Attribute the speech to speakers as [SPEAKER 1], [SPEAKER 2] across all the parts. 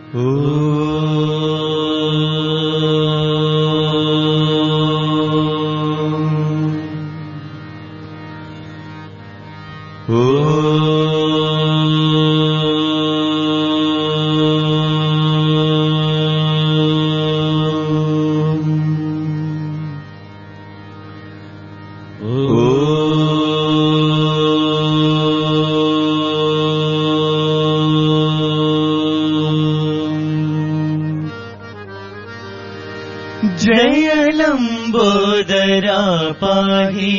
[SPEAKER 1] जय लंबोदरा पाहि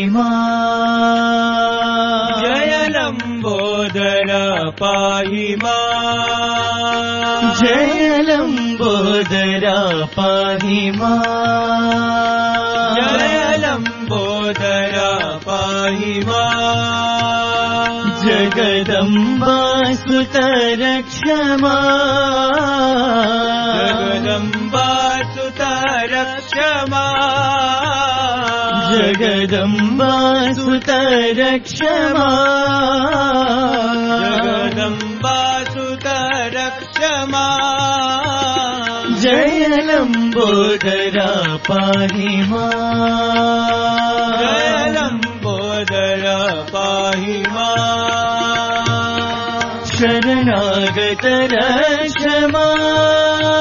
[SPEAKER 1] मां,
[SPEAKER 2] जय लंबोदरा पाहि मां,
[SPEAKER 1] जय लंबोदरा पाहि मां,
[SPEAKER 2] जय लंबोदरा पाहि मां,
[SPEAKER 1] जगदम्बा सुत रक्ष मां,
[SPEAKER 2] जगदम्बा सुत रक्ष मां,
[SPEAKER 1] जगदम्बा सुत रक्ष मां,
[SPEAKER 2] जगदम्बा सुत रक्ष मां,
[SPEAKER 1] जय लंबोदरा पाहि मां,
[SPEAKER 2] जय लंबोदरा पाहि मां,
[SPEAKER 1] शरणागत रक्ष मां,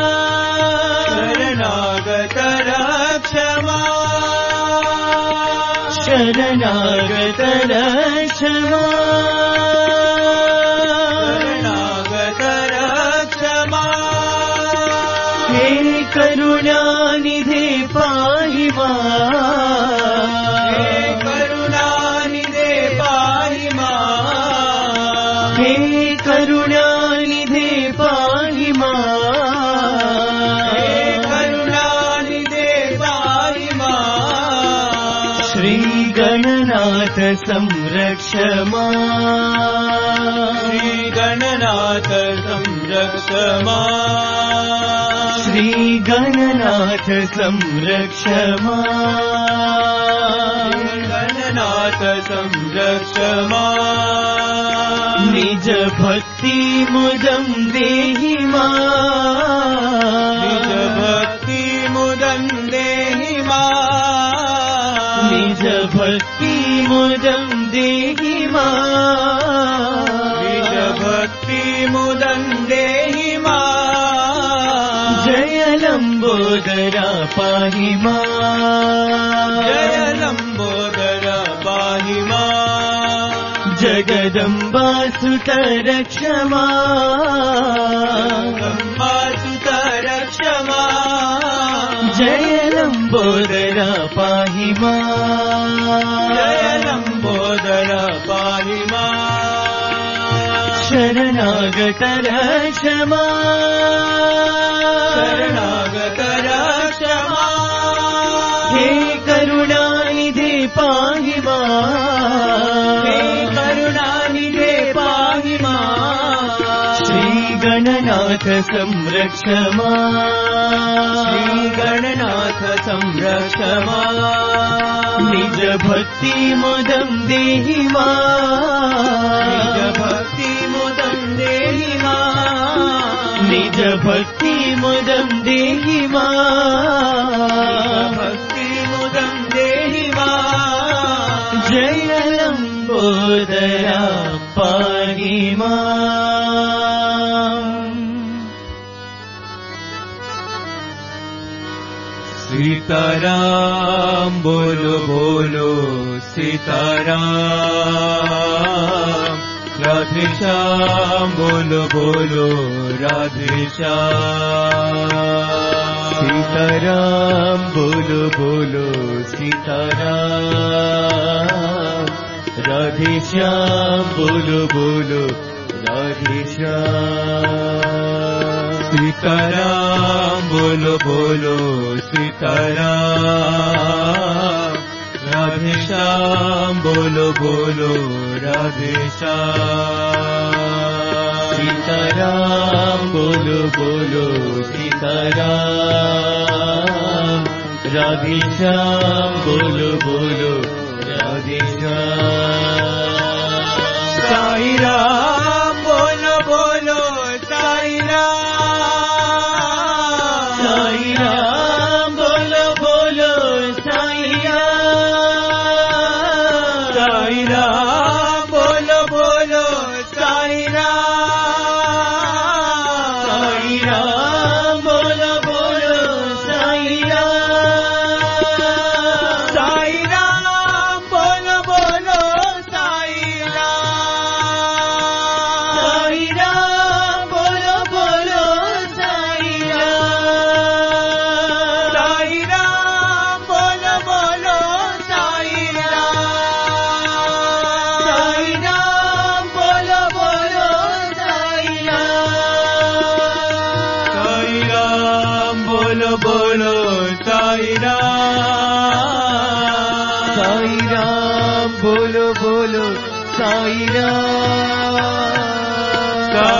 [SPEAKER 2] शरणागत रक्ष मां,
[SPEAKER 1] शरणागत रक्ष मां,
[SPEAKER 2] शरणागत रक्ष मां,
[SPEAKER 1] हे करुणानिधे पाहि मां,
[SPEAKER 2] हे करुणानिधे पाहि मां,
[SPEAKER 1] हे करुणानिधे पाहि मां,
[SPEAKER 2] हे करुणानिधे पाहि मां,
[SPEAKER 1] श्री गणनाथ संरक्ष मां,
[SPEAKER 2] श्री गणनाथ संरक्ष मां,
[SPEAKER 1] श्री गणनाथ संरक्ष मां,
[SPEAKER 2] गणनाथ संरक्ष मां,
[SPEAKER 1] निज भक्ति मुदं देहि मां,
[SPEAKER 2] निज भक्ति मुदं देहि मां,
[SPEAKER 1] निज भक्ति मुदं देहि मां,
[SPEAKER 2] निज भक्ति मुदं देहि मां,
[SPEAKER 1] जय लंबोदरा पाहि मां,
[SPEAKER 2] जय लंबोदरा पाहि मां,
[SPEAKER 1] जगदम्बा सुत रक्ष मां,
[SPEAKER 2] जगदम्बा सुत रक्ष मां,
[SPEAKER 1] जय लंबोदरा पाहि मां,
[SPEAKER 2] जय लंबोदरा पाहि मां,
[SPEAKER 1] शरणागत रक्ष मां,
[SPEAKER 2] शरणागत रक्ष मां,
[SPEAKER 1] हे करुणानिधे पाहि मां,
[SPEAKER 2] हे करुणानिधे पाहि मां,
[SPEAKER 1] श्री गणनाथ संरक्ष मां,
[SPEAKER 2] श्री गणनाथ संरक्ष मां,
[SPEAKER 1] निज भक्ति मुदं देहि
[SPEAKER 2] निज
[SPEAKER 1] मां,
[SPEAKER 2] भक्ति मुदं देहि मां,
[SPEAKER 1] निज भक्ति मुदं देहि मां,
[SPEAKER 2] भक्ति मुदं देहि मां,
[SPEAKER 1] जय लंबोदरा पाहि मां।
[SPEAKER 2] सीताराम बोलो बोलो सीताराम, राधे श्याम बोलो बोलो राधे श्याम,
[SPEAKER 1] सीताराम बोलो बोलो सीताराम, राधे श्याम बोलो बोलो राधे श्याम,
[SPEAKER 2] सीताराम बोलो बोलो सीताराम, राधे श्याम बोलो बोलो राधे श्याम,
[SPEAKER 1] सीताराम बोलो बोलो सीताराम, राधे श्याम बोलो बोलो राधे श्याम,
[SPEAKER 2] साई राम बोलो बोलो साई राम,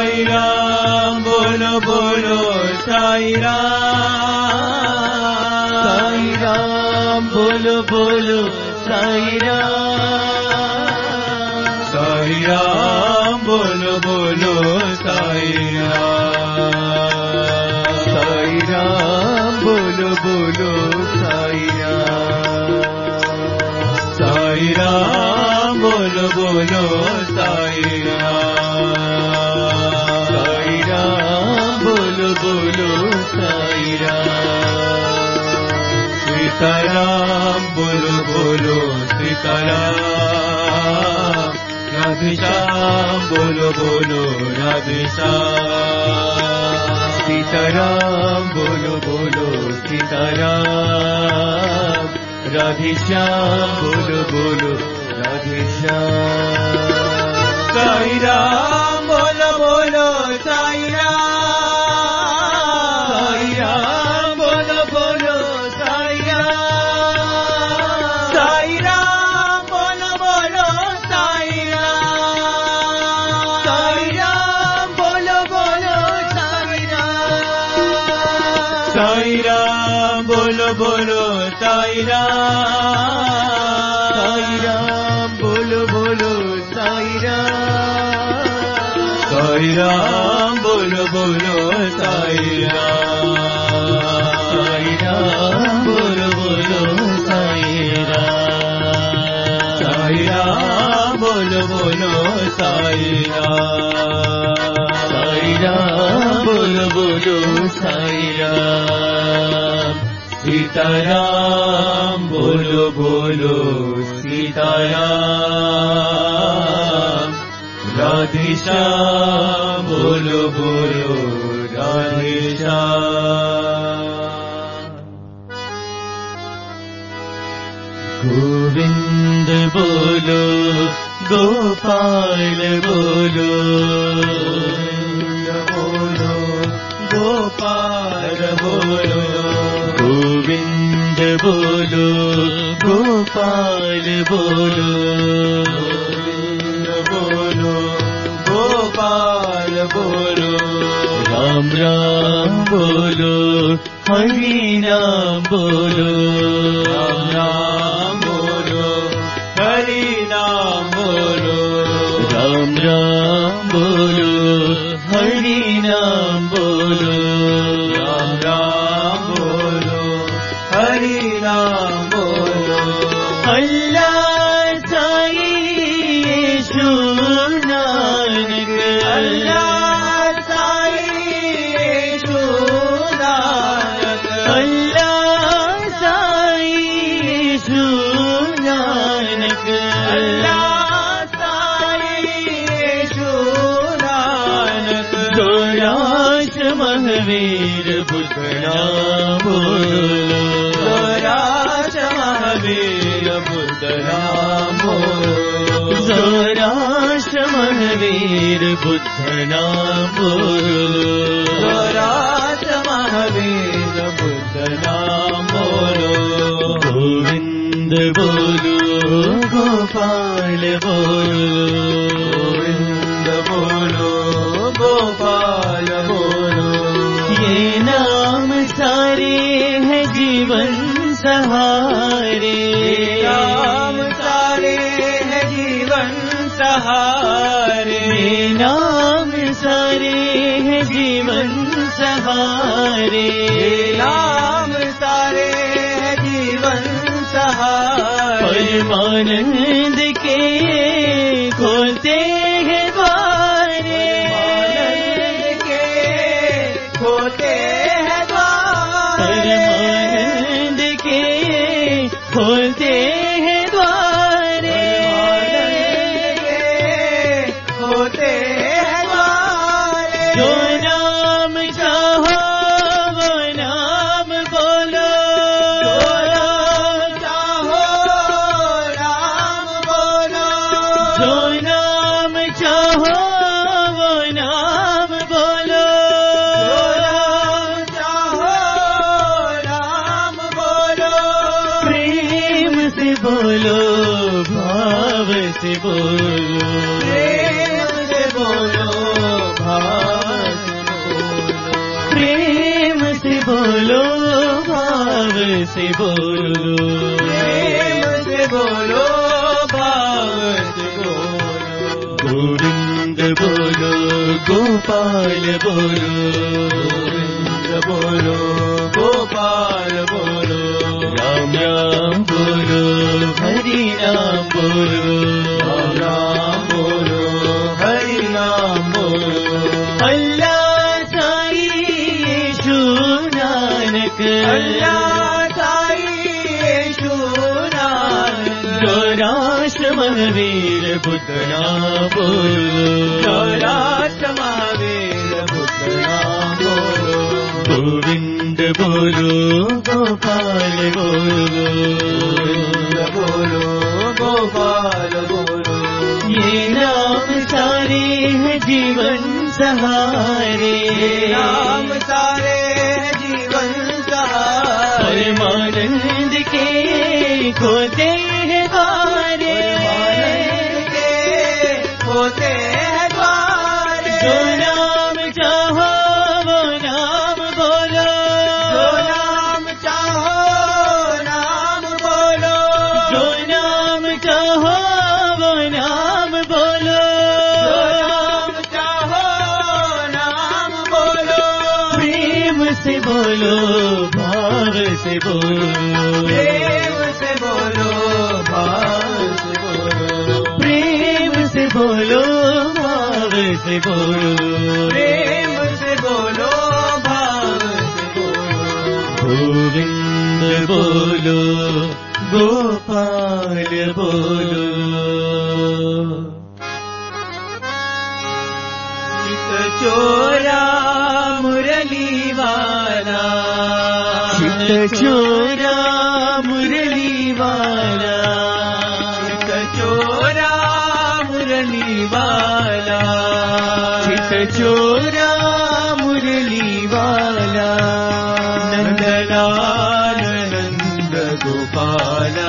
[SPEAKER 2] साई राम बोलो बोलो साई राम,
[SPEAKER 1] साई राम बोलो बोलो साई राम,
[SPEAKER 2] साई राम बोलो बोलो साई राम,
[SPEAKER 1] साई राम बोलो बोलो साई राम,
[SPEAKER 2] साई राम बोलो बोलो साई राम,
[SPEAKER 1] साई राम बोलो बोलो साई राम,
[SPEAKER 2] सीताराम बोलो बोलो सीताराम, राधेश्याम बोलो बोलो राधेश्याम,
[SPEAKER 1] सीताराम बोलो बोलो सीताराम, राधेश्याम बोलो बोलो राधेश्याम,
[SPEAKER 2] साई राम बोलो बोलो साई राम,
[SPEAKER 1] साई राम बोलो बोलो साई राम,
[SPEAKER 2] साई राम बोलो बोलो साई राम,
[SPEAKER 1] साई राम बोलो बोलो साई राम,
[SPEAKER 2] साई राम बोलो बोलो साई राम,
[SPEAKER 1] साई राम बोलो बोलो साई राम,
[SPEAKER 2] साई राम बोलो बोलो साई राम,
[SPEAKER 1] साई राम बोलो बोलो साई राम,
[SPEAKER 2] साई राम बोलो बोलो साई राम,
[SPEAKER 1] साई राम बोलो बोलो साई राम, सीताराम बोलो बोलो सीताराम, राधेश्याम बोलो बोलो राधेश्याम, गोविंद बोलो गोपाल बोलो,
[SPEAKER 2] बोलो गोपाल बोलो,
[SPEAKER 1] गोविंद बोलो गोपाल बोलो,
[SPEAKER 2] बोलो गोपाल बोलो,
[SPEAKER 1] राम राम बोलो हरि नाम बोलो,
[SPEAKER 2] राम राम बोलो हरि नाम बोलो,
[SPEAKER 1] राम राम बोलो हरि नाम बोलो,
[SPEAKER 2] राम राम बोलो हरि नाम बोलो,
[SPEAKER 1] अल्लाह साई यीशु नानक,
[SPEAKER 2] अल्लाह साई यीशु नानक,
[SPEAKER 1] अल्लाह साई यीशु नानक,
[SPEAKER 2] अल्लाह साई यीशु नानक,
[SPEAKER 1] गौराश महावीर बुद्ध नाम बोलो,
[SPEAKER 2] गौराश महावीर बुद्ध नाम बोलो,
[SPEAKER 1] गौराश महावीर बुद्ध नाम बोलो,
[SPEAKER 2] गौराश महावीर बुद्ध नाम बोलो,
[SPEAKER 1] गोविंद बोलो गोपाल बोलो,
[SPEAKER 2] गोविंद बोलो गोपाल बोलो,
[SPEAKER 1] ये नाम सारे हैं जीवन सहारे,
[SPEAKER 2] नाम सारे हैं जीवन सहारे,
[SPEAKER 1] ये नाम सारे हैं जीवन सहारे,
[SPEAKER 2] नाम सारे हैं जीवन सहारे,
[SPEAKER 1] परमानंद के खोलते हैं द्वारे,
[SPEAKER 2] आनंद के खोते हैं द्वार,
[SPEAKER 1] परमानंद के खोलते हैं द्वारे,
[SPEAKER 2] आनंद के खोते हैं द्वार,
[SPEAKER 1] जो नाम चाहो वो नाम बोलो,
[SPEAKER 2] जो नाम चाहो राम बोलो,
[SPEAKER 1] जो नाम चाहो वो नाम बोलो,
[SPEAKER 2] जो नाम चाहो राम बोलो,
[SPEAKER 1] प्रेम से बोलो भाव से बोलो,
[SPEAKER 2] प्रेम से बोलो भाव से बोलो,
[SPEAKER 1] प्रेम से बोलो, भाव से बोलो।
[SPEAKER 2] गोविंद बोलो, गोपाल बोलो,
[SPEAKER 1] गोविंद बोलो, गोपाल बोलो।
[SPEAKER 2] राम राम बोलो, हरि नाम बोलो,
[SPEAKER 1] राम राम बोलो, हरि नाम बोलो।
[SPEAKER 2] अल्लाह साई यीशु नानक,
[SPEAKER 1] अल्लाह साई यीशु नानक।
[SPEAKER 2] जो राष्ट्र महावीर बुद्ध नाम बोलो,
[SPEAKER 1] जो राष्ट्र महावीर बुद्ध नाम बोलो।
[SPEAKER 2] गोविंद बोलो, गोपाल बोलो,
[SPEAKER 1] गोविंद बोलो, गोपाल बोलो।
[SPEAKER 2] ये नाम सारे हैं जीवन सहारे,
[SPEAKER 1] नाम सारे जीवन सहारे।
[SPEAKER 2] परमानंद के खोते हैं द्वारे,
[SPEAKER 1] परमानंद के होते हैं द्वारे।
[SPEAKER 2] जो नाम चाहो वो नाम बोलो,
[SPEAKER 1] जो नाम चाहो नाम बोलो।
[SPEAKER 2] जो नाम चाहो वो नाम बोलो,
[SPEAKER 1] जो नाम चाहो नाम बोलो।
[SPEAKER 2] प्रेम से बोलो, भाव से बोलो,
[SPEAKER 1] प्रेम से बोलो, भाव से बोलो।
[SPEAKER 2] प्रेम से बोलो, भाव से बोलो,
[SPEAKER 1] प्रेम से बोलो, भाव से बोलो।
[SPEAKER 2] गोविंद बोलो, गोपाल बोलो।
[SPEAKER 1] चित चोरा मुरली वाला,
[SPEAKER 2] चित चोरा मुरली वाला,
[SPEAKER 1] चित चोरा मुरली वाला।
[SPEAKER 2] चित चोरा मुरली वाला,
[SPEAKER 1] नंदलाल नंद गोपाला,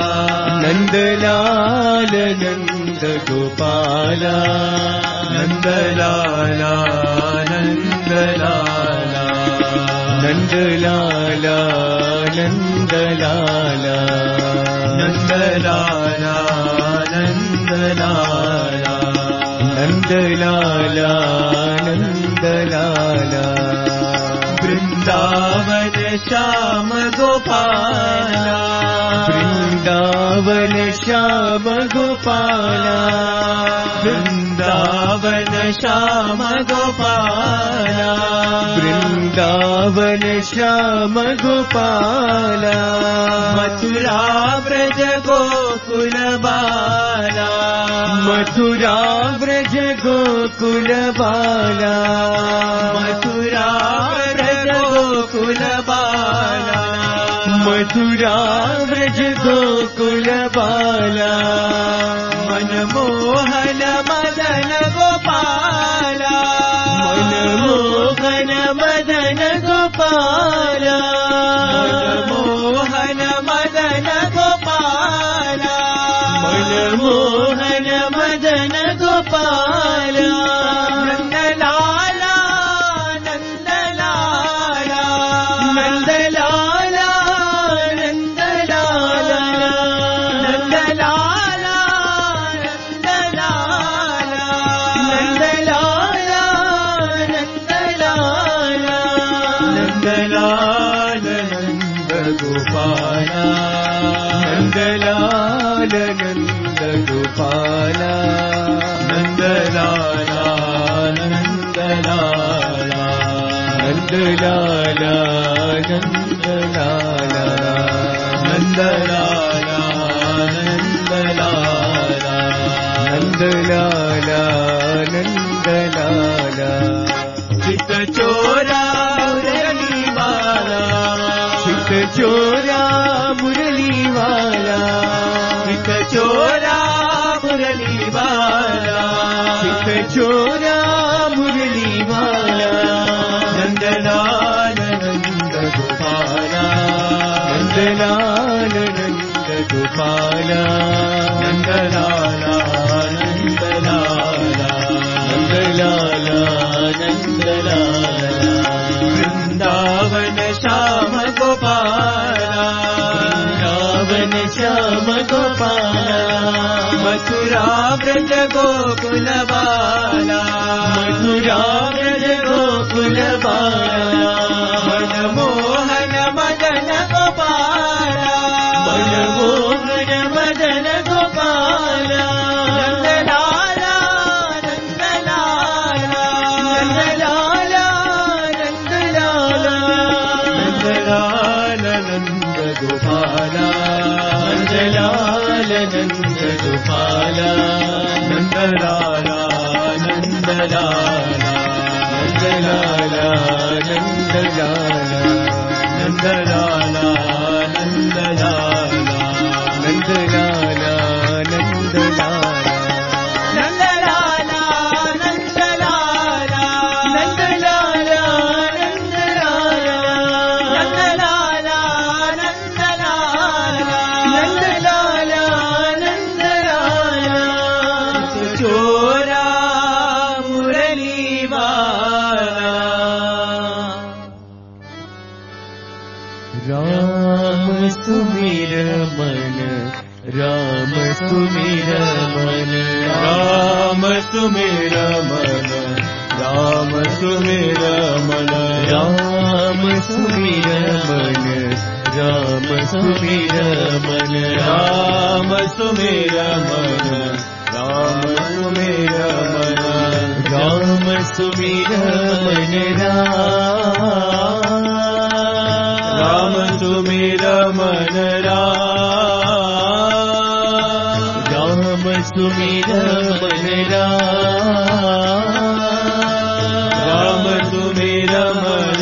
[SPEAKER 2] नंदलाल नंद गोपाला,
[SPEAKER 1] नंदलाला नंदलाला,
[SPEAKER 2] नंदलाला नंदलाला,
[SPEAKER 1] नंदलाला नंदलाला,
[SPEAKER 2] नंदलाला नंदलाला।
[SPEAKER 1] वृंदावन श्याम गोपाला,
[SPEAKER 2] वृंदावन श्याम गोपाला,
[SPEAKER 1] वृंदावन श्याम गोपाला,
[SPEAKER 2] वृंदावन श्याम गोपाला।
[SPEAKER 1] मथुरा व्रज गोकुल बाला,
[SPEAKER 2] मथुरा व्रज गोकुल बाला,
[SPEAKER 1] मथुरा व्रज गोकुल बाला,
[SPEAKER 2] मथुरा व्रज गोकुल बाला।
[SPEAKER 1] मनमोहन मदन गोपाला,
[SPEAKER 2] मनमोहन मदन गोपाला,
[SPEAKER 1] मनमोहन मदन गोपाला,
[SPEAKER 2] मनमोहन मदन गोपाला।
[SPEAKER 1] नंदलाला नंदलाला,
[SPEAKER 2] नंदलाला नंदलाला,
[SPEAKER 1] नंदलाला नंदलाला,
[SPEAKER 2] नंदलाला नंदलाला,
[SPEAKER 1] नंदलाल नंद गोपाला,
[SPEAKER 2] नंदलाल नंद गोपाला,
[SPEAKER 1] नंदलाला नंदलाला,
[SPEAKER 2] नंदलाला नंदलाला,
[SPEAKER 1] नंदलाला नंदलाला,
[SPEAKER 2] नंदलाला नंदलाला।
[SPEAKER 1] चित चोरा मुरली वाला,
[SPEAKER 2] चित चोरा मुरली वाला,
[SPEAKER 1] चित चोरा मुरली वाला,
[SPEAKER 2] चित चोरा मुरली वाला।
[SPEAKER 1] नंदलाल नंद गोपाला,
[SPEAKER 2] नंदलाल नंद गोपाला,
[SPEAKER 1] नंदलाला नंदलाला,
[SPEAKER 2] नंदलाला नंदलाला।
[SPEAKER 1] वृंदावन श्याम गोपाला,
[SPEAKER 2] नंदलाला नंदलाला
[SPEAKER 1] नंदलाला नंदलाला
[SPEAKER 2] राम सुमिर मन राम सुमिर मन राम सुमिर मन
[SPEAKER 1] राम सुमिर मन राम सुमिर मन
[SPEAKER 2] राम सुमिर मन राम सुमिर मन
[SPEAKER 1] राम सुमिर मन
[SPEAKER 2] राम सुमिर मन
[SPEAKER 1] राम सुमिर मन
[SPEAKER 2] राम सुमिर मन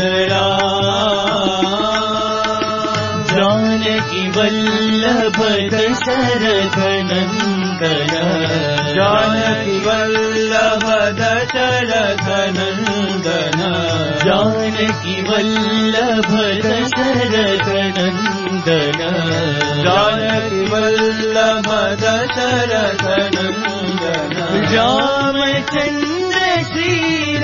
[SPEAKER 1] जानकी वल्लभ दशरथ नंदन
[SPEAKER 2] जानकी वल्लभ दशरथ नंदन
[SPEAKER 1] जानकी वल्लभ दशरथ नंदन
[SPEAKER 2] जानकी वल्लभ दशरथ नंदन
[SPEAKER 1] रामचंद्र श्री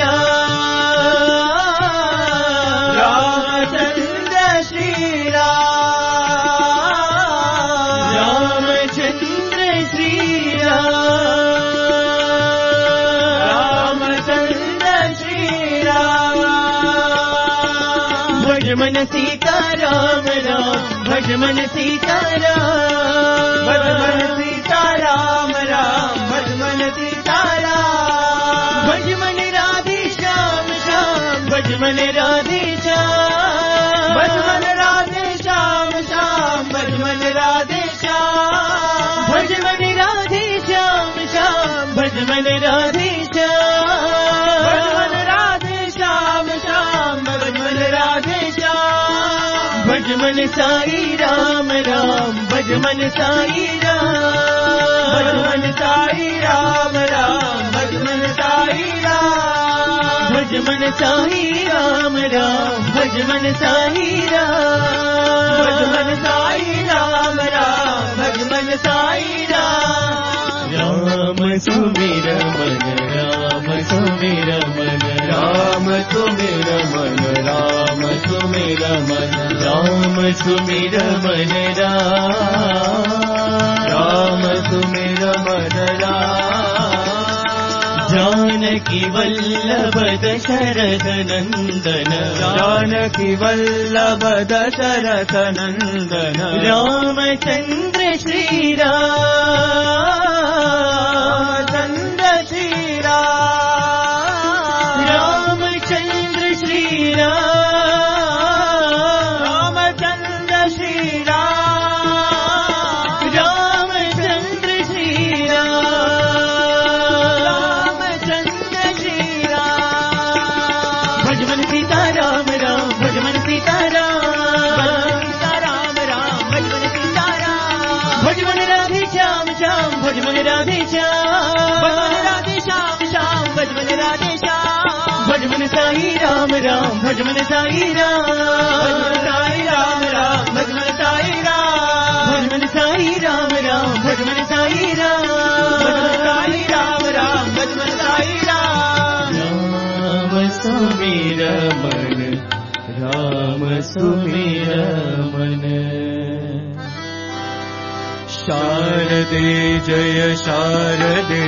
[SPEAKER 1] रामचंद्र श्री रामचंद्र श्री रामचंद्र श्री भजमन सीता राम राम भजमन सीता राम
[SPEAKER 2] भजमन सीता राम राम भजमन सीता राम
[SPEAKER 1] भजमन राधे श्याम श्याम भजमन राधे श्याम
[SPEAKER 2] भजमन राधे श्याम श्याम भजमन राधे श्याम
[SPEAKER 1] भजमन राधे श्याम श्याम भजमन राधे श्याम
[SPEAKER 2] भजमन राधे श्याम श्याम भजमन राधे श्याम
[SPEAKER 1] भजमन साई राम राम भजमन साई राम
[SPEAKER 2] भजमन साई राम राम भजमन साई राम
[SPEAKER 1] भजमन साई राम राम भजमन साई राम
[SPEAKER 2] भजमन साई राम राम भजमन साई राम
[SPEAKER 1] राम सुमिर मन राम सुमिर मन
[SPEAKER 2] राम सुमिर मन राम सुमिर मन
[SPEAKER 1] राम सुमिर मन
[SPEAKER 2] राम सुमिर मन
[SPEAKER 1] जानकी वल्लभ दशरथ नंदन
[SPEAKER 2] जानकी वल्लभ दशरथ नंदन
[SPEAKER 1] रामचंद्र श्री रामचंद्र श्री रामचंद्र श्री
[SPEAKER 2] रामचंद्र श्री
[SPEAKER 1] रामचंद्र श्री भजमन सीता राम राम भजमन सीता राम भजमन सीता राम भजमन राधे श्याम श्याम भजमन राधे श्याम भजमन राधे श्याम भजमन साई राम राम भजमन साई राम
[SPEAKER 2] साई राम राम भजमन साई राम
[SPEAKER 1] भजमन साई राम राम भजमन साई राम
[SPEAKER 2] साई राम राम भजमन साई राम
[SPEAKER 1] राम सुमिर मन राम सुमिर मन
[SPEAKER 2] शारदे जय शारदे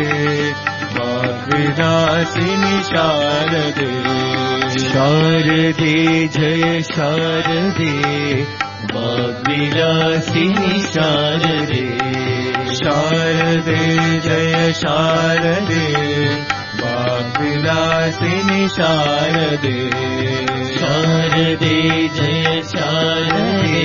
[SPEAKER 2] वाग्विलासिनि शारदे
[SPEAKER 1] शारदे जय शारदे वाग्विलासिनि शारदे
[SPEAKER 2] शारदे जय शारदे वाग्विलासिनि शारदे
[SPEAKER 1] शारदे जय शारदे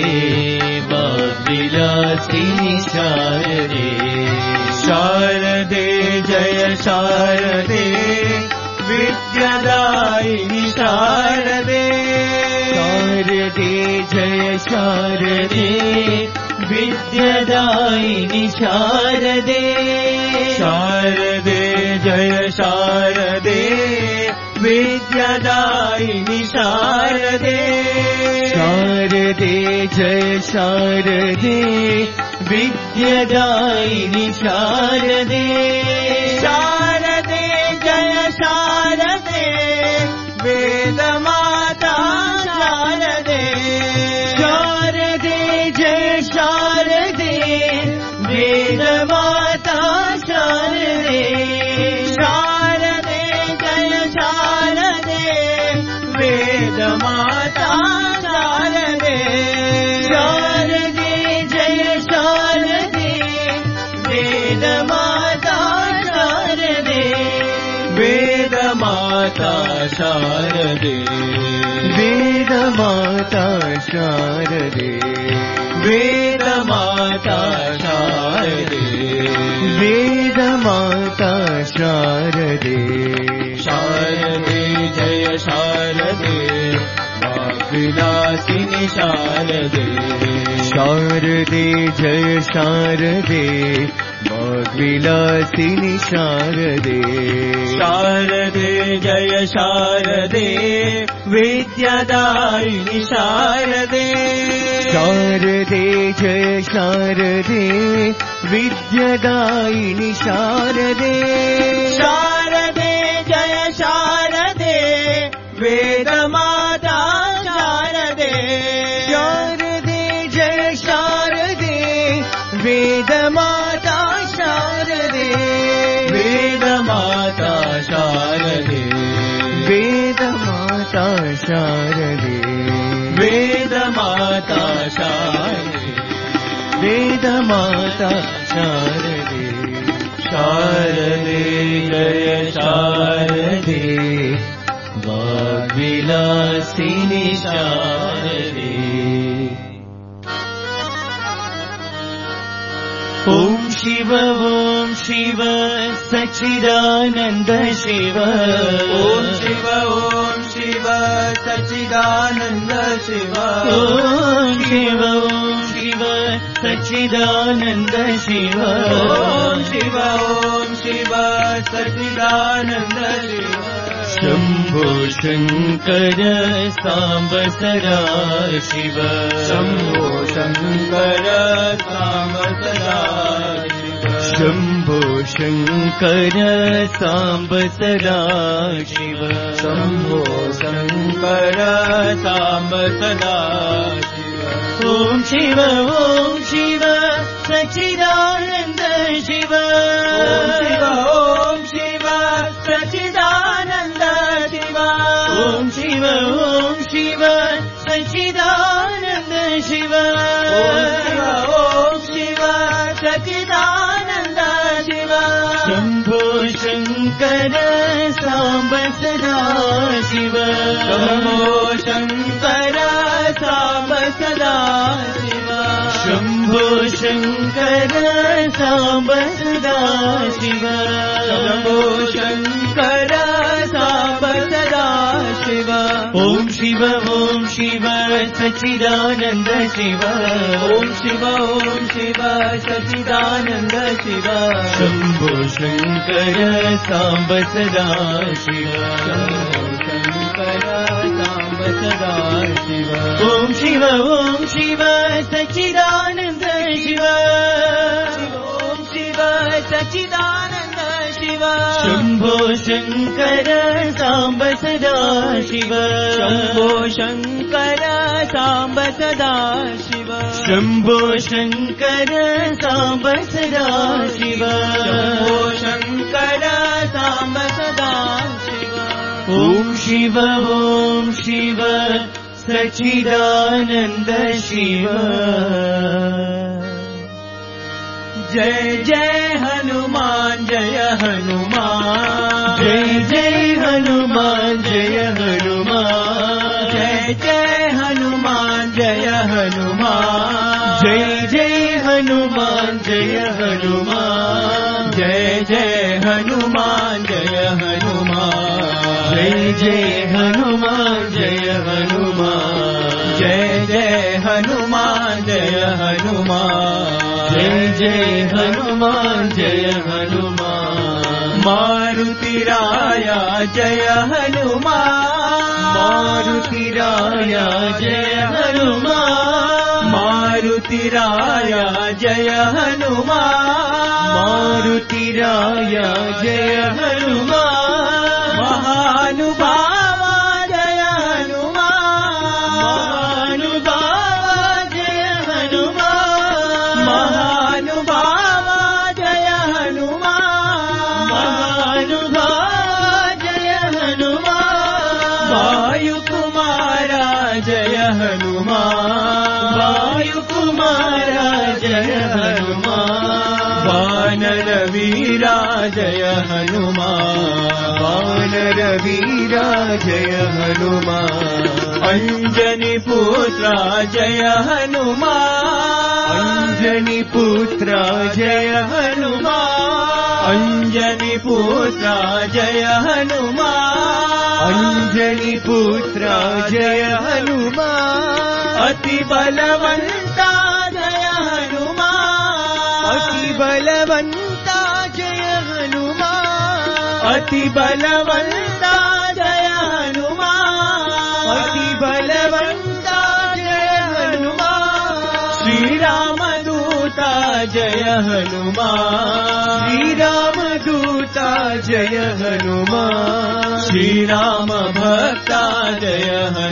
[SPEAKER 1] वाग्विलासिनि शारदे
[SPEAKER 2] शारदे जय शारदे विद्यादायिनि शारदे
[SPEAKER 1] शारदे विद्यादायिनि शारदे
[SPEAKER 2] शारदे जय शारदे विद्यादायिनि शारदे
[SPEAKER 1] शारदे जय शारदे विद्यादायिनि शारदे
[SPEAKER 2] शारदे जय शारदे वेदमाता शारदे
[SPEAKER 1] शारदे जय शारदे वेदमाता शारदे
[SPEAKER 2] शारदे जय शारदे वेदमाता शारदे
[SPEAKER 1] शारदे जय शारदे वेदमाता शारदे
[SPEAKER 2] वेदमाता शारदे
[SPEAKER 1] वेदमाता शारदे
[SPEAKER 2] वेदमाता शारदे
[SPEAKER 1] वेदमाता शारदे
[SPEAKER 2] शारदे जय शारदे वाग्विलासिनि शारदे
[SPEAKER 1] शारदे जय शारदे वाग्विलासिनि शारदे
[SPEAKER 2] शारदे जय शारदे विद्यादायिनि शारदे
[SPEAKER 1] शारदे जय शारदे विद्यादायिनि शारदे
[SPEAKER 2] शारदे जय शारदे वेदमाता शारदे
[SPEAKER 1] शारदे जय शारदे वेदमाता शारदे
[SPEAKER 2] वेदमाता शारदे
[SPEAKER 1] वेदमाता शारदे
[SPEAKER 2] वेदमाता शारदे
[SPEAKER 1] वेदमाता शारदे
[SPEAKER 2] शारदे जय शारदे
[SPEAKER 1] वाग्विलासिनि शारदे ॐ शिव सच्चिदानन्द शिव
[SPEAKER 2] ॐ शिव सच्चिदानन्द शिव
[SPEAKER 1] ॐ शिव सच्चिदानन्द शिव
[SPEAKER 2] ॐ शिव सच्चिदानन्द शिव
[SPEAKER 1] शम्भो शङ्कर साम्ब सदा शिव
[SPEAKER 2] शम्भो शङ्कर साम्ब सदा शिव
[SPEAKER 1] शम्भो शङ्कर साम्ब सदा शिव
[SPEAKER 2] शम्भो शङ्कर साम्ब सदा शिव
[SPEAKER 1] ॐ शिव सच्चिदानन्द शिव
[SPEAKER 2] ॐ शिव सच्चिदानन्द शिव
[SPEAKER 1] ॐ शिव सच्चिदानन्द शिव
[SPEAKER 2] ॐ शिव सच्चिदानन्द शिव
[SPEAKER 1] शम्भो शङ्कर साम्ब सदा शिव
[SPEAKER 2] शम्भो शङ्कर साम्ब सदा शिव
[SPEAKER 1] शम्भो शङ्कर साम्ब सदा शिव
[SPEAKER 2] शम्भो शङ्कर साम्ब सदा शिव
[SPEAKER 1] ॐ शिव सच्चिदानन्द शिव
[SPEAKER 2] ॐ शिव सच्चिदानन्द शिव
[SPEAKER 1] शम्भो शङ्कर साम्ब सदा शिव
[SPEAKER 2] शङ्कर साम्ब सदा शिव
[SPEAKER 1] ॐ शिव सच्चिदानन्द शिव
[SPEAKER 2] ॐ शिव सच्चिदानन्द शिव
[SPEAKER 1] शम्भो शङ्कर साम्ब सदा शिव
[SPEAKER 2] शम्भो शङ्कर साम्ब सदा शिव
[SPEAKER 1] शम्भो शङ्कर साम्ब सदा शिव
[SPEAKER 2] शम्भो शङ्कर साम्ब सदा शिव
[SPEAKER 1] ॐ शिव सच्चिदानन्द शिव
[SPEAKER 2] जय जय हनुमान जय हनुमान
[SPEAKER 1] जय हनुमान जय हनुमान
[SPEAKER 2] जय जय हनुमान जय हनुमान
[SPEAKER 1] जय हनुमान जय हनुमान
[SPEAKER 2] जय जय हनुमान जय हनुमान
[SPEAKER 1] जय हनुमान जय हनुमान
[SPEAKER 2] जय जय हनुमान जय हनुमान
[SPEAKER 1] जय जय हनुमान जय हनुमान
[SPEAKER 2] मारुति राया जय हनुमान
[SPEAKER 1] मारुति राया जय हनुमान
[SPEAKER 2] मारुति राया जय हनुमान
[SPEAKER 1] मारुति राया जय हनुमान
[SPEAKER 2] महानुभावा जय हनुमान
[SPEAKER 1] महानुभावा जय हनुमान महानुभावा जय हनुमान
[SPEAKER 2] वायु कुमारा जय हनुमान
[SPEAKER 1] वायु कुमारा जय हनुमान
[SPEAKER 2] वानर वीरा जय हनुमान
[SPEAKER 1] वानर वीरा जय हनुमान
[SPEAKER 2] अंजनी पुत्रा जय हनुमान
[SPEAKER 1] अंजनी पुत्रा जय हनुमान
[SPEAKER 2] अंजनी पुत्रा जय हनुमान
[SPEAKER 1] अंजनी पुत्रा जय हनुमान
[SPEAKER 2] अति बलवंता जय हनुमान
[SPEAKER 1] अति बलवंता जय हनुमान
[SPEAKER 2] अति बलवंता जय हनुमान
[SPEAKER 1] अति बलवंता जय हनुमान
[SPEAKER 2] श्री राम दूता जय हनुमान
[SPEAKER 1] श्री राम दूता जय हनुमान
[SPEAKER 2] श्री राम भक्ता जय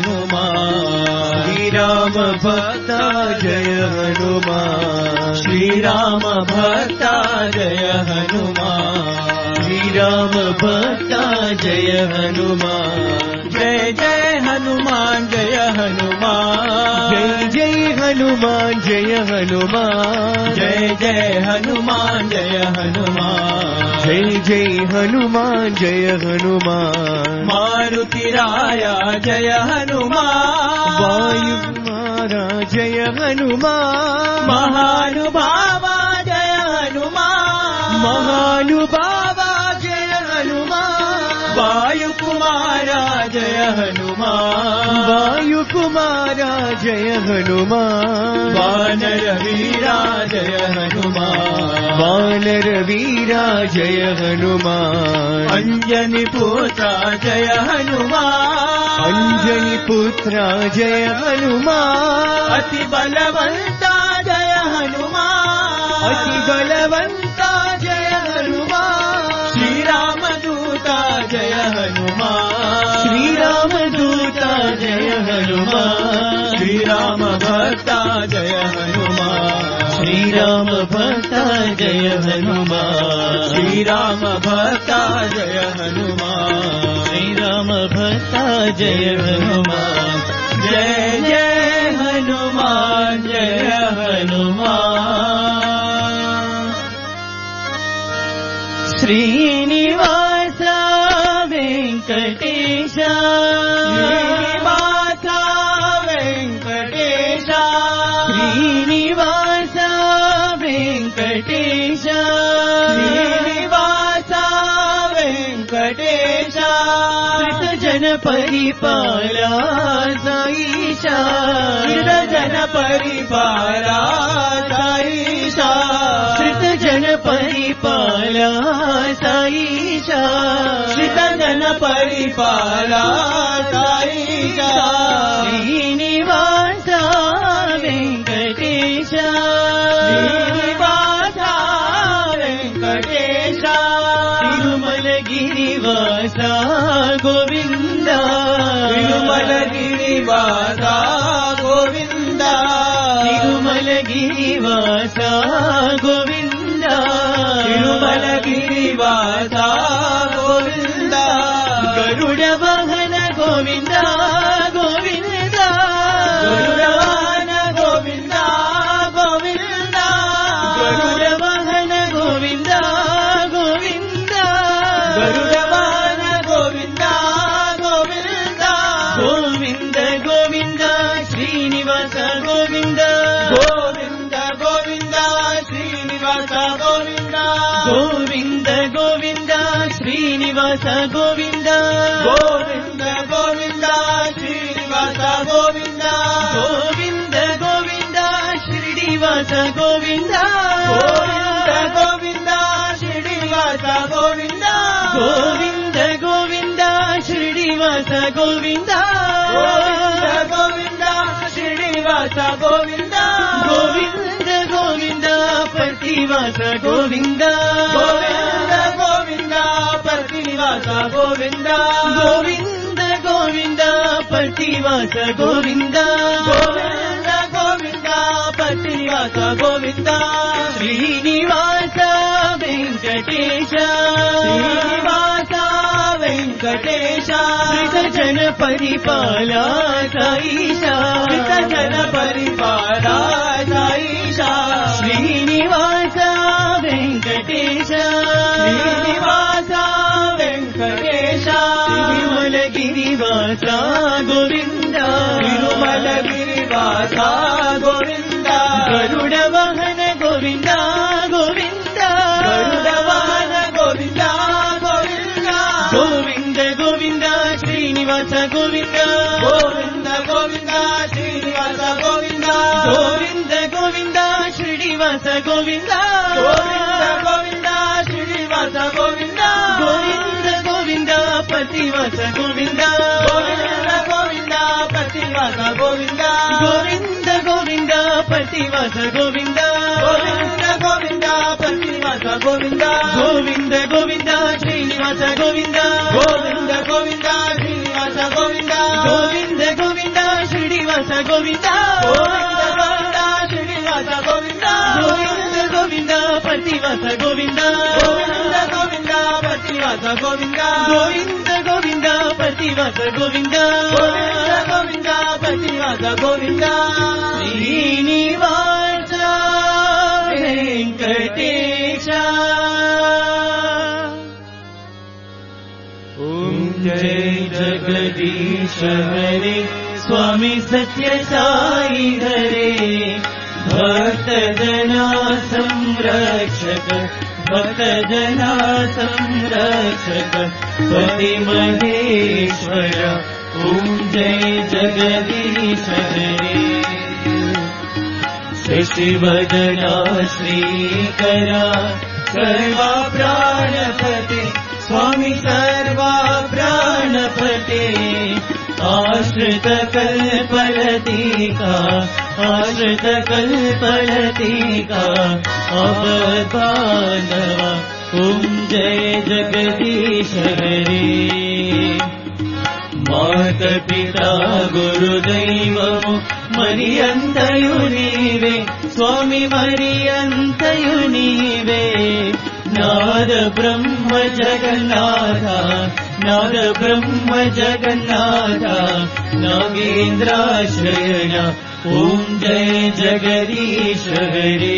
[SPEAKER 2] हनुमान
[SPEAKER 1] श्री राम भक्ता जय हनुमान
[SPEAKER 2] श्री राम भक्ता जय हनुमान
[SPEAKER 1] श्री राम भक्ता जय हनुमान
[SPEAKER 2] जय जय हनुमान जय हनुमान
[SPEAKER 1] जय जय हनुमान जय हनुमान
[SPEAKER 2] जय जय हनुमान जय हनुमान
[SPEAKER 1] जय जय हनुमान जय हनुमान
[SPEAKER 2] मारुति राया जय हनुमान
[SPEAKER 1] वायु कुमारा जय हनुमान
[SPEAKER 2] महानुभावा जय हनुमान
[SPEAKER 1] महानुभावा जय हनुमान
[SPEAKER 2] वायु कुमारा जय हनुमान
[SPEAKER 1] वायु कुमारा जय हनुमान
[SPEAKER 2] वानर वीरा जय हनुमान
[SPEAKER 1] वानर वीरा जय हनुमान
[SPEAKER 2] अंजनी पुत्रा जय हनुमान
[SPEAKER 1] अंजनी पुत्रा जय हनुमान
[SPEAKER 2] अति बलवंता जय हनुमान
[SPEAKER 1] अति बलवंता जय हनुमान
[SPEAKER 2] श्री राम दूता जय हनुमान
[SPEAKER 1] श्री राम दूता जय हनुमान
[SPEAKER 2] श्री राम भक्ता जय हनुमान
[SPEAKER 1] श्री राम भक्ता जय हनुमान
[SPEAKER 2] श्री राम भक्ता जय हनुमान
[SPEAKER 1] श्री राम भक्ता जय हनुमान
[SPEAKER 2] जय जय हनुमान जय हनुमान
[SPEAKER 1] श्रीनिवास वेंकटेश
[SPEAKER 2] श्रीनिवास वेंकटेश
[SPEAKER 1] श्रीनिवास वेंकटेश
[SPEAKER 2] श्रीनिवास वेंकटेश
[SPEAKER 1] जन परिपाला साईशा
[SPEAKER 2] जन परिपाला साईशा
[SPEAKER 1] जन परिपाला साईशा
[SPEAKER 2] जन परिपाला साईशा
[SPEAKER 1] श्रीनिवास वेंकटेश
[SPEAKER 2] श्रीनिवास वेंकटेश
[SPEAKER 1] तिरुमल गिरिवास गोविंद
[SPEAKER 2] तिरुमल गिरिवास गोविंद
[SPEAKER 1] तिरुमल गिरिवास गोविंद
[SPEAKER 2] तिरुमल गिरिवास गोविंद
[SPEAKER 1] गरुड़ वाहन गोविंद गोविंद
[SPEAKER 2] गरुड़ वाहन गोविंद गोविंद
[SPEAKER 1] गरुड़ वाहन गोविंद गोविंद
[SPEAKER 2] गरुड़ वाहन गोविंद गोविंद
[SPEAKER 1] गोविंद गोविंद श्रीनिवास गोविंद
[SPEAKER 2] गोविंद गोविंद श्रीनिवास गोविंद
[SPEAKER 1] गोविंद गोविंद श्रीनिवास गोविंद
[SPEAKER 2] गोविंद गोविंद श्रीनिवास गोविंद
[SPEAKER 1] गोविंद गोविंद గోవింద
[SPEAKER 2] గోవింద గోవింద శ్రీనివాస గోవింద
[SPEAKER 1] గోవింద గోవింద శ్రీనివాస గోవింద
[SPEAKER 2] గోవింద గోవింద శ్రీనివాస గోవింద
[SPEAKER 1] గోవింద గోవింద పతివాస గోవింద
[SPEAKER 2] గోవింద గోవింద పతినివాస గోవింద
[SPEAKER 1] గోవింద గోవింద పతివాస గోవింద
[SPEAKER 2] గోవింద గోవింద పతినివాస గోవింద
[SPEAKER 1] శ్రీనివాస వెంకటేశ
[SPEAKER 2] శ్రీనివాస వెంకటేశ
[SPEAKER 1] జన పరిపాల సాయిష
[SPEAKER 2] జన పరిపాల సాయిష
[SPEAKER 1] శ్రీనివాస వెంకటేశ
[SPEAKER 2] శ్రీనివాస వెంకటేశ
[SPEAKER 1] తిరుమల గిరివాస గోవింద
[SPEAKER 2] తిరుమల గిరివాస గోవింద
[SPEAKER 1] గరుడ వాహన గోవింద గోవింద
[SPEAKER 2] గరుడ వాహన గోవింద గోవింద
[SPEAKER 1] గోవింద గోవింద శ్రీనివాస గోవింద
[SPEAKER 2] గోవింద గోవింద శ్రీనివాస గోవింద
[SPEAKER 1] గోవింద గోవింద శ్రీనివాస గోవింద
[SPEAKER 2] గోవింద గోవింద శ్రీనివాస గోవింద
[SPEAKER 1] గోవింద గోవింద పతివాస గోవింద
[SPEAKER 2] గోవింద గోవింద పతివాస గోవింద
[SPEAKER 1] గోవింద గోవింద పతివాస గోవింద
[SPEAKER 2] గోవింద గోవింద పతివాస గోవింద
[SPEAKER 1] గోవింద గోవింద శ్రీనివాస గోవింద
[SPEAKER 2] గోవింద గోవింద శ్రీనివాస గోవింద
[SPEAKER 1] గోవింద గోవింద శ్రీనివాస గోవింద
[SPEAKER 2] గోవింద గోవింద శ్రీనివాస గోవింద
[SPEAKER 1] గోవింద గోవింద పతివాస గోవింద
[SPEAKER 2] గోవింద గోవింద పతివాస గోవింద
[SPEAKER 1] గోవింద గోవింద పతివాస గోవింద
[SPEAKER 2] గోవింద గోవింద పతివాస గోవింద
[SPEAKER 1] శ్రీనివాస వెంకటేశ ఓం జై జగదీశ హరే స్వామి సత్య సాయి హరే భక్త జనా సంరక్షక భక్త జనా సంరక్షక పతి మహేశ్వర ఓం జై జగదీశ హరే శశివదనా శ్రీకరా సర్వా ప్రాణపతే స్వామి సర్వా ప్రాణపతే ఆశ్రిత కల్పలతికా ఆశ్రిత కల్పలతికా అపద్బాంధవ ఓం జయ జగదీశ హరే మాత పితా గురుదైవము మరి అంతయు నీవే స్వామి మరి అంతయు నీవే నాద బ్రహ్మ జగన్నాథ నాద బ్రహ్మ జగన్నాథ నాగేంద్రాశ్రయణ ఓం జయ జగదీశ హరే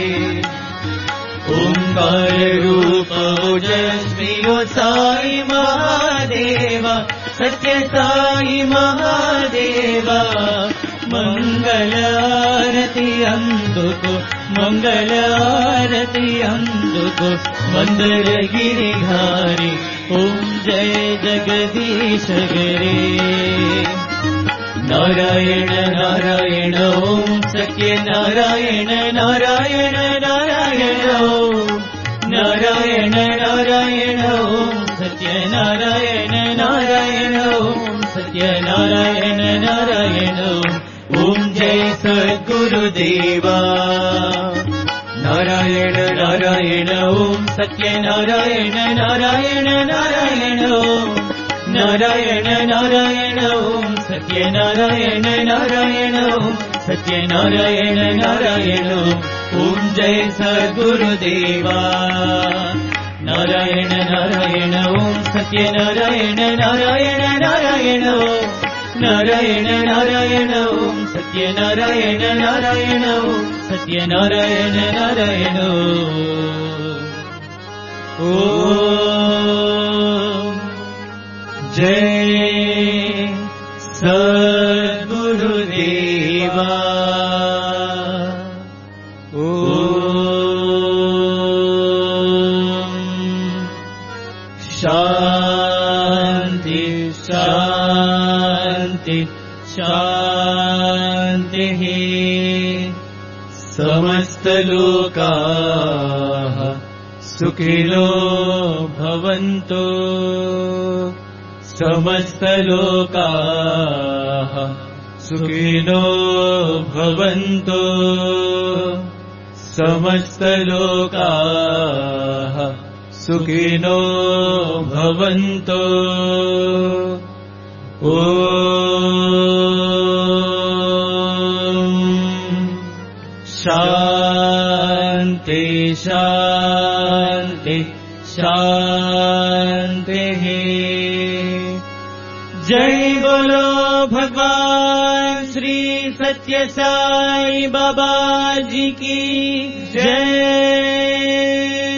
[SPEAKER 1] ఓంకార రూప ఓజస్వియో సాయి మహాదేవ సత్య సాయి మహాదేవ మంగళారతి అందుకు మంగళారతి అందుకు మందరగిరిధారి ఓం జయ జగదీశ హరే నారాయణ నారాయణ ఓం సత్య నారాయణ నారాయణ నారాయణ ఓం నారాయణ నారాయణ ఓం సత్య నారాయణ నారాయణ ఓం సత్య నారాయణ నారాయణ ఓం జయ సద్గురుదేవా నారాయణ నారాయణ ఓం సత్య నారాయణ నారాయణ నారాయణ ఓం నారాయణ నారాయణ ఓం సత్య నారాయణ నారాయణ ఓం సత్య నారాయణ నారాయణ ఓం జయ సద్గురుదేవా నారాయణ నారాయణ ఓం సత్య నారాయణ నారాయణ నారాయణ ఓం నారాయణ నారాయణ ఓం సత్య నారాయణ నారాయణ ఓం సత్య నారాయణ నారాయణ ఓం జయ సద్గురుదేవా ఓం శాంతి శాంతి శాంతి
[SPEAKER 2] समस्तलोकाः सुखिनो भवन्तु समस्तलोकाः सुखिनो भवन्तु समस्तलोकाः सुखिनो भवन्तु ॐ शान्ति शान्ति शान्तिः। जय बोलो भगवान श्री सत्य साई बाबा जी की जय।